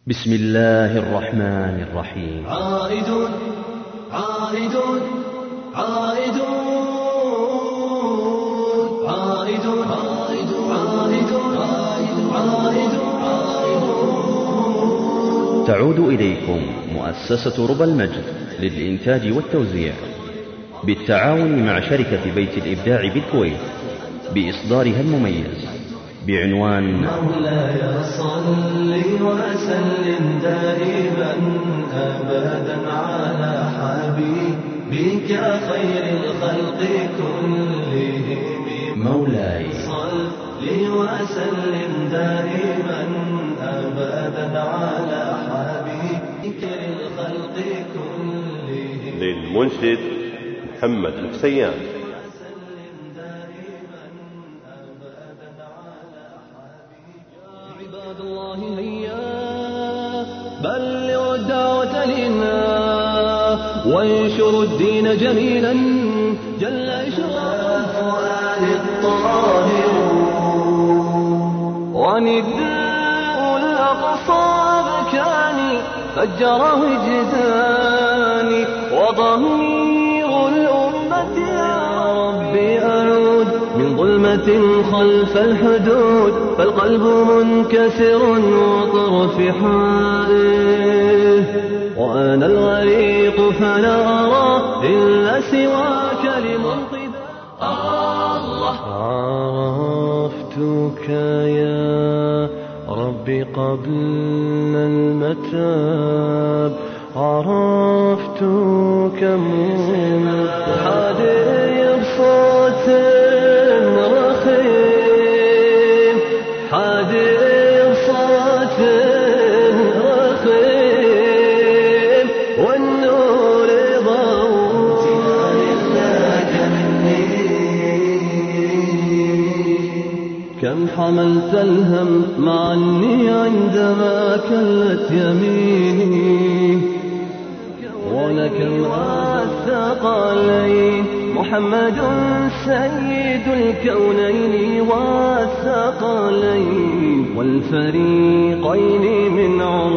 بسم الله الرحمن الرحيم. عائدون عائدون عائدون عائدون عائدون عائدون. تعود إليكم مؤسسة ربى المجد للإنتاج والتوزيع بالتعاون مع شركة بيت الإبداع بالكويت بإصدارها المميز بعنوان مولاي صل وسلم دائما أبدا على حبيبك خير الخلق كلهم. مولاي صل وسلم دائما أبدا على حبيبك خير الخلق كلهم. للمنشد محمد الحسيان. عباد الله هيا بلغوا الدعوة لنا وانشروا الدين جميلا جل إشراف آل الطاهر ونداء الأقصى بكاني فجر وجداني وضمير الأمة يا ربي أعود من ظلمة خلف الحدود فالقلب منكسر وطرف حائه وأنا الغريق فلا أرى إلا سواك لمنقذ الله. عرفتك يا ربي قبل المتاب عرفتك من حديث صوت رخيم حديث صوت رخيم والنور ضوء لك مني. كم حملت الهم مع أني عندما كلت يميني ولكم الثقلين محمد سيد الكونين والثقلين والفريقين من